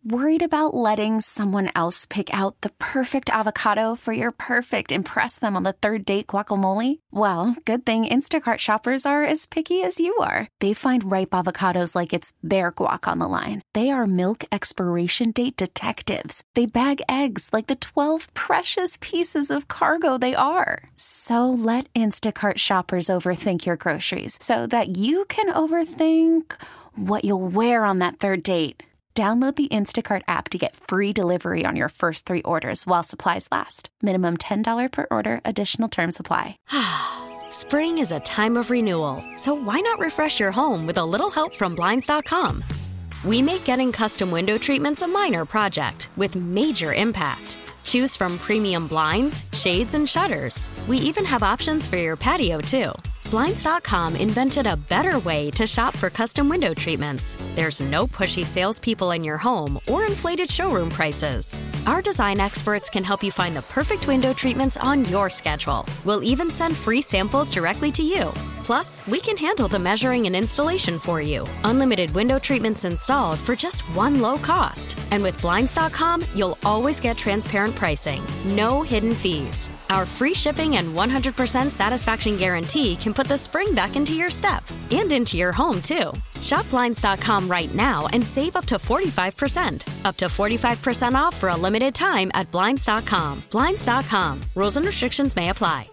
Worried about letting someone else pick out the perfect avocado for your perfect impress them on the third date guacamole? Well, good thing Instacart shoppers are as picky as you are. They find ripe avocados like it's their guac on the line. They are milk expiration date detectives. They bag eggs like the 12 precious pieces of cargo they are. So let Instacart shoppers overthink your groceries so that you can overthink what you'll wear on that third date. Download the Instacart app to get free delivery on your first 3 orders while supplies last. Minimum $10 per order. Additional terms apply. Spring is a time of renewal, so why not refresh your home with a little help from Blinds.com? We make getting custom window treatments a minor project with major impact. Choose from premium blinds, shades, and shutters. We even have options for your patio, too. Blinds.com invented a better way to shop for custom window treatments. There's no pushy salespeople in your home or inflated showroom prices. Our design experts can help you find the perfect window treatments on your schedule. We'll even send free samples directly to you. Plus, we can handle the measuring and installation for you. Unlimited window treatments installed for just one low cost. And with Blinds.com, you'll always get transparent pricing. No hidden fees. Our free shipping and 100% satisfaction guarantee can put the spring back into your step and into your home, too. Shop Blinds.com right now and save up to 45%. Up to 45% off for a limited time at Blinds.com. Blinds.com. Rules and restrictions may apply.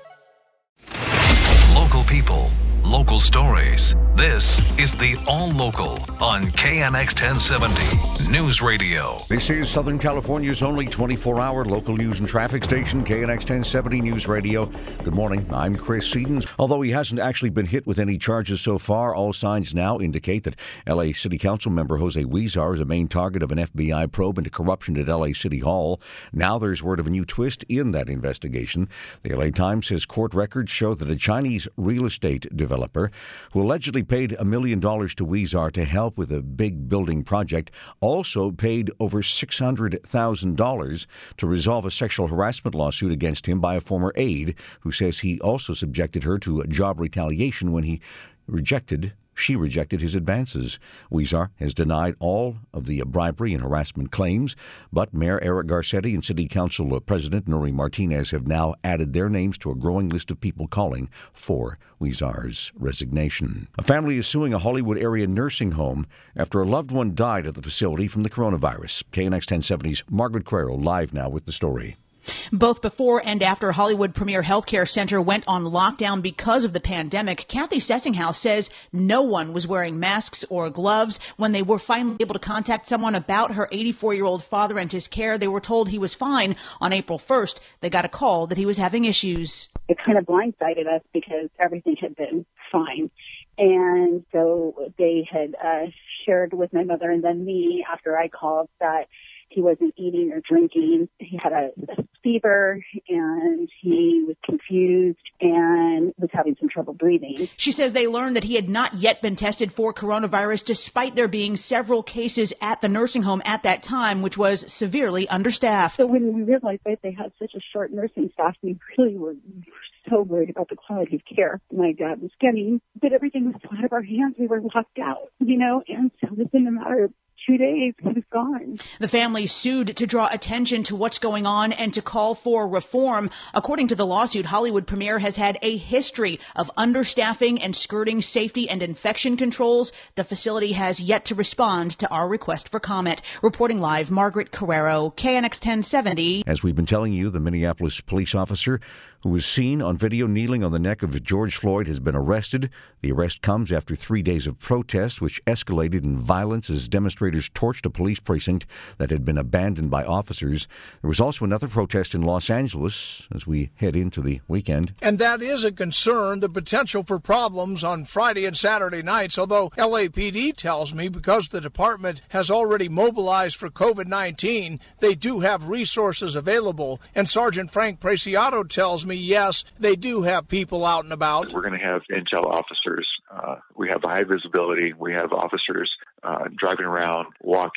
Local people, local stories. This is the All Local on KNX 1070 News Radio. This is Southern California's only 24-hour local news and traffic station, KNX 1070 News Radio. Good morning, I'm Chris Sedens. Although he hasn't actually been hit with any charges so far, all signs now indicate that L.A. City Council member Jose Huizar is a main target of an FBI probe into corruption at L.A. City Hall. Now there's word of a new twist in that investigation. The L.A. Times says court records show that a Chinese real estate developer who allegedly paid $1 million to Huizar to help with a big building project also paid over $600,000 to resolve a sexual harassment lawsuit against him by a former aide who says he also subjected her to job retaliation when she rejected his advances. Huizar has denied all of the bribery and harassment claims, but Mayor Eric Garcetti and City Council President Nury Martinez have now added their names to a growing list of people calling for Huizar's resignation. A family is suing a Hollywood area nursing home after a loved one died at the facility from the coronavirus. KNX 1070's Margaret Carrero live now with the story. Both before and after Hollywood Premier Healthcare Center went on lockdown because of the pandemic, Kathy Sessinghouse says no one was wearing masks or gloves. When they were finally able to contact someone about her 84-year-old father and his care, they were told he was fine. On April 1st, they got a call that he was having issues. It kind of blindsided us because everything had been fine. And so they had shared with my mother and then me after I called that he wasn't eating or drinking. He had a fever, and he was confused and was having some trouble breathing. She says they learned that he had not yet been tested for coronavirus, despite there being several cases at the nursing home at that time, which was severely understaffed. So when we realized that they had such a short nursing staff, we really were so worried about the quality of care my dad was getting. But everything was so out of our hands. We were locked out, and so within a matter of 2 days, he was gone. The family sued to draw attention to what's going on and to call for reform. According to the lawsuit, Hollywood Premier has had a history of understaffing and skirting safety and infection controls. The facility has yet to respond to our request for comment. Reporting live, Margaret Carrero, KNX 1070. As we've been telling you, the Minneapolis police officer who was seen on video kneeling on the neck of George Floyd has been arrested. The arrest comes after 3 days of protests, which escalated in violence as demonstrators torched a police precinct that had been abandoned by officers. There was also another protest in Los Angeles as we head into the weekend. And that is a concern, the potential for problems on Friday and Saturday nights, although LAPD tells me because the department has already mobilized for COVID-19, they do have resources available. And Sergeant Frank Preciado tells me, yes, they do have people out and about. We're going to have intel officers. We have high visibility. We have officers driving around, walking,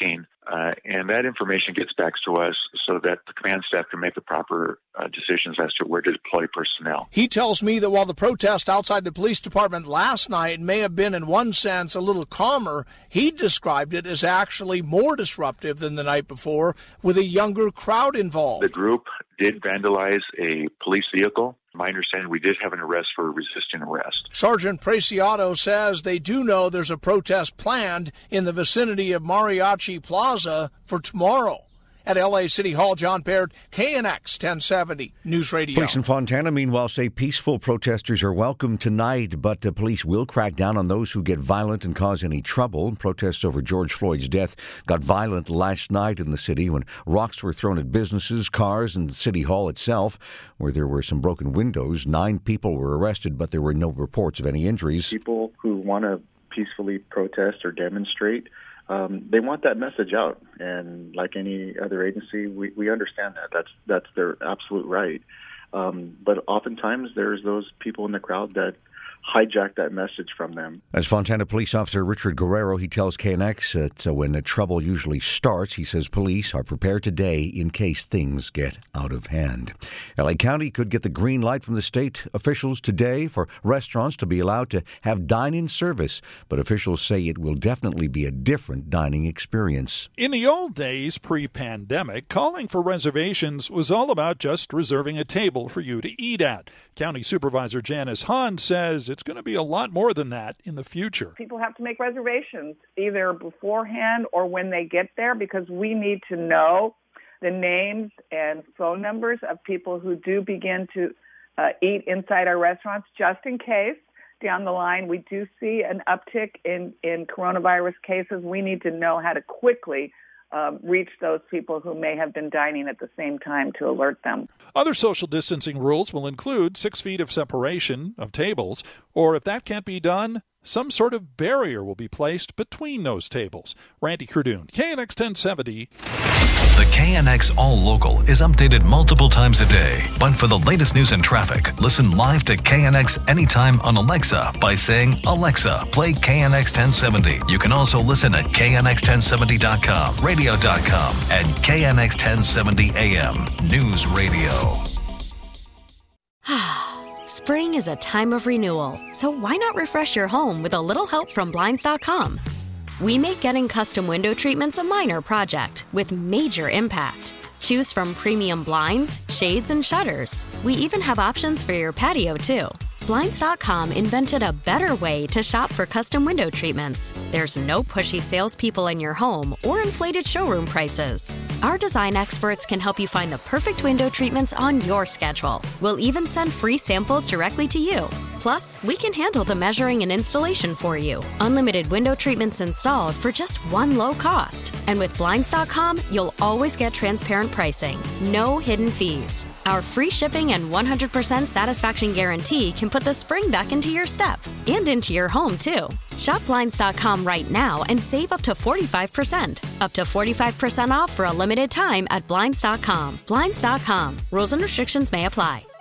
And that information gets back to us so that the command staff can make the proper decisions as to where to deploy personnel. He tells me that while the protest outside the police department last night may have been in one sense a little calmer, he described it as actually more disruptive than the night before, with a younger crowd involved. The group did vandalize a police vehicle. My understanding, we did have an arrest for resisting arrest. Sergeant Preciado says they do know there's a protest planned in the vicinity of Mariachi Plaza for tomorrow. At L.A. City Hall, John Baird, KNX 1070 News Radio. Police in Fontana, meanwhile, say peaceful protesters are welcome tonight, but the police will crack down on those who get violent and cause any trouble. Protests over George Floyd's death got violent last night in the city when rocks were thrown at businesses, cars, and City Hall itself, where there were some broken windows. 9 people were arrested, but there were no reports of any injuries. People who want to peacefully protest or demonstrate, they want that message out, and like any other agency, we understand that. That's their absolute right. But oftentimes there's those people in the crowd that hijack that message from them. As Fontana Police Officer Richard Guerrero, he tells KNX that when the trouble usually starts, he says police are prepared today in case things get out of hand. LA County could get the green light from the state officials today for restaurants to be allowed to have dine-in service, but officials say it will definitely be a different dining experience. In the old days, pre-pandemic, calling for reservations was all about just reserving a table for you to eat at. County Supervisor Janice Hahn says it's going to be a lot more than that in the future. People have to make reservations either beforehand or when they get there, because we need to know the names and phone numbers of people who do begin to eat inside our restaurants, just in case down the line we do see an uptick in coronavirus cases. We need to know how to quickly reach those people who may have been dining at the same time to alert them. Other social distancing rules will include 6 feet of separation of tables, or if that can't be done, some sort of barrier will be placed between those tables. Randy Cardoon, KNX 1070. The KNX All Local is updated multiple times a day. But for the latest news and traffic, listen live to KNX anytime on Alexa by saying, "Alexa, play KNX 1070. You can also listen at KNX1070.com, radio.com, and KNX 1070 AM News Radio. Spring is a time of renewal, so why not refresh your home with a little help from Blinds.com? We make getting custom window treatments a minor project with major impact. Choose from premium blinds, shades, and shutters. We even have options for your patio, too. Blinds.com invented a better way to shop for custom window treatments. There's no pushy salespeople in your home or inflated showroom prices. Our design experts can help you find the perfect window treatments on your schedule. We'll even send free samples directly to you. Plus, we can handle the measuring and installation for you. Unlimited window treatments installed for just one low cost. And with Blinds.com, you'll always get transparent pricing. No hidden fees. Our free shipping and 100% satisfaction guarantee can put the spring back into your step and into your home, too. Shop Blinds.com right now and save up to 45%. Up to 45% off for a limited time at Blinds.com. Blinds.com. Rules and restrictions may apply.